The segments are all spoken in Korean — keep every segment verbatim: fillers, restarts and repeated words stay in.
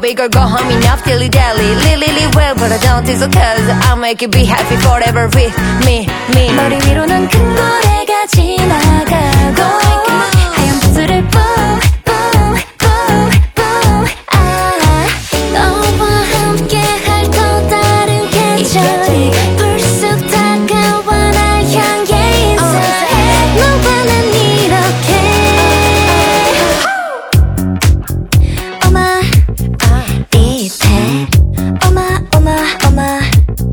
big or go home enough dilly dally Lily well but I don't think so cause I'll make you be happy forever with me me 머리 위로는 큰 고래가 지나가고 하얀 붓을 뿜 뿜 뿜 뿜 아 너와 함께할 또 다른 계절이 불쑥 다가와 날 향해 인사해 너와 난 이렇게 오마 딥해 오마 오마 오마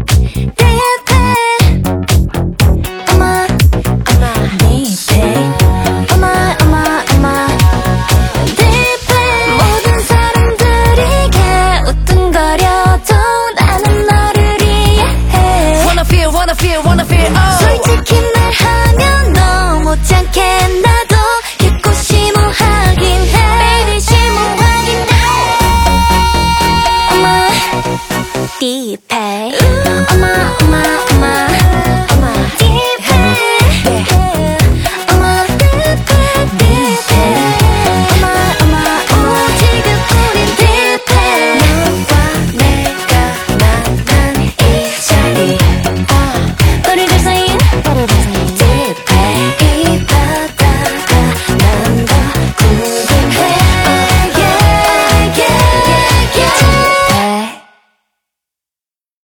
솔직히 말하면 너무 못지않게 나도 깊고 심오하긴 해 Baby 심오하긴 해 어머 딥해 어머 어머